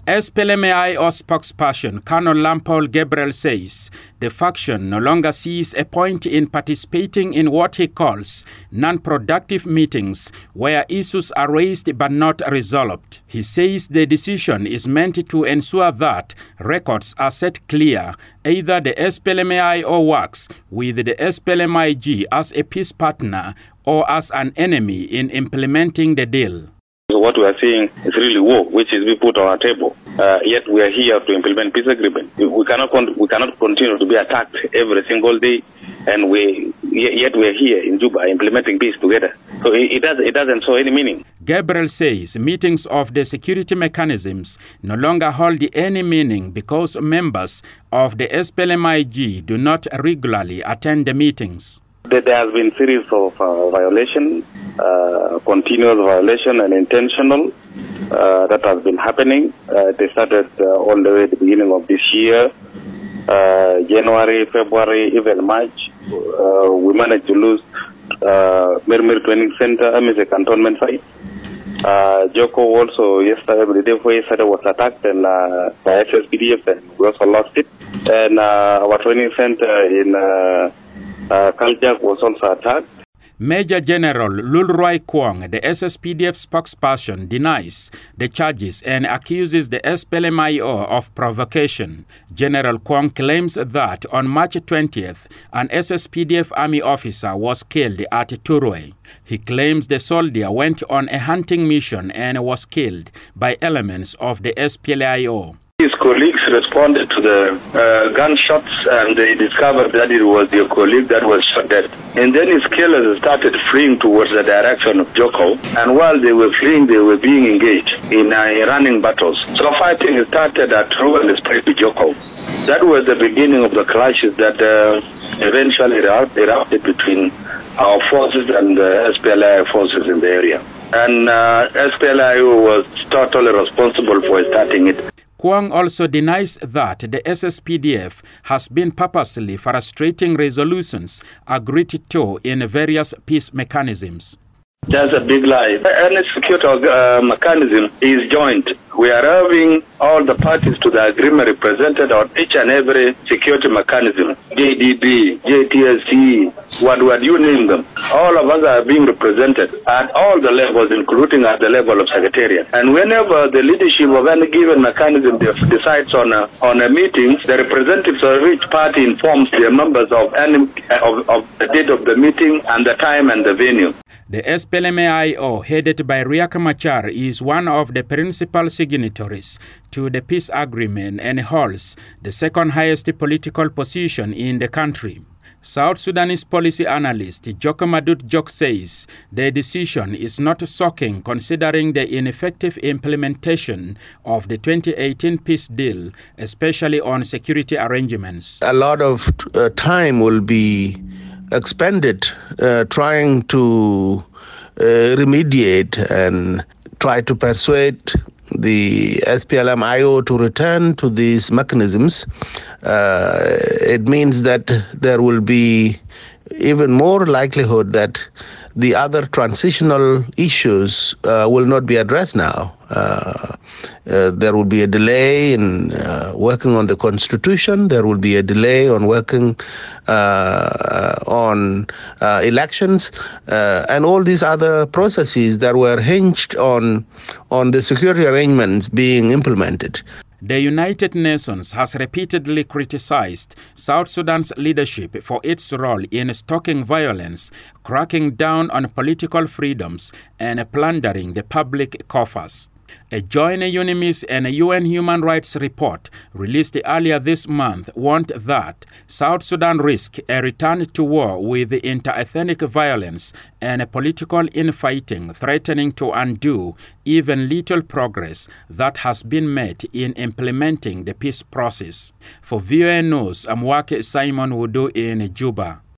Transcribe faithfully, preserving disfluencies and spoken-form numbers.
S P L M I O spokesperson Colonel Lampol Gabriel says the faction no longer sees a point in participating in what he calls non-productive meetings where issues are raised but not resolved. He says the decision is meant to ensure that records are set clear. Either the S P L M I O works with the S P L M I G as a peace partner or as an enemy in implementing the deal. What we are seeing is really war, which is we put on our table. Uh, yet we are here to implement peace agreement. We cannot con- we cannot continue to be attacked every single day, and we yet we are here in Juba implementing peace together. So it, it does it doesn't show any meaning. Gabriel says meetings of the security mechanisms no longer hold any meaning because members of the S P L M I G do not regularly attend the meetings. There has been a series of uh, violations, uh, continuous violation and intentional, uh, that has been happening. Uh, they started uh, all the way at the beginning of this year, uh, January, February, even March. Uh, we managed to lose uh, Mirmir Training Center, I mean the cantonment site. Uh, Joko also yesterday, the day before yesterday was attacked and uh, by S S P D F, and we also lost it. And uh, our training center in uh, Uh, Kaljak was also attacked. Major General Lulroy Kwong, the S S P D F spokesperson, denies the charges and accuses the S P L M I O of provocation. General Kwong claims that on March twentieth, an S S P D F army officer was killed at Turwe. He claims the soldier went on a hunting mission and was killed by elements of the S P L M I O. His colleagues responded to the uh, gunshots, and they discovered that it was their colleague that was shot dead. And then his killers started fleeing towards the direction of Joko, and while they were fleeing, they were being engaged in uh, running battles. So fighting started at Ru and spread to Joko. That was the beginning of the clashes that uh, eventually erupted between our forces and the S P L I forces in the area. And uh, S P L I was totally responsible for starting it. Kwong also denies that the S S P D F has been purposely frustrating resolutions agreed to in various peace mechanisms. That's a big lie. Any security uh, mechanism is joint. We are having all the parties to the agreement represented on each and every security mechanism. J D B, J T S C, what would you name them? All of us are being represented at all the levels, including at the level of secretariat. And whenever the leadership of any given mechanism decides on a, on a meeting, the representatives of each party informs their members of, any, of, of the date of the meeting and the time and the venue. The S P L M I O, headed by Riek Machar, is one of the principal signatories to the peace agreement and holds the second highest political position in the country. South Sudanese policy analyst Joko Madut Jok says the decision is not shocking considering the ineffective implementation of the twenty eighteen peace deal, especially on security arrangements. A lot of uh, time will be expended uh, trying to uh, remediate and try to persuade the S P L M I O to return to these mechanisms. Uh, it means that there will be even more likelihood that the other transitional issues uh, will not be addressed now. Uh, uh, there will be a delay in uh, working on the constitution. There will be a delay on working uh, on uh, elections uh, and all these other processes that were hinged on on the security arrangements being implemented. The United Nations has repeatedly criticized South Sudan's leadership for its role in stoking violence, cracking down on political freedoms, and plundering the public coffers. A joint UNMISS and a U N Human Rights report released earlier this month warned that South Sudan risks a return to war with inter-ethnic violence and political infighting threatening to undo even little progress that has been made in implementing the peace process. For V O A News, I'm Wake Simon Wudu in Juba.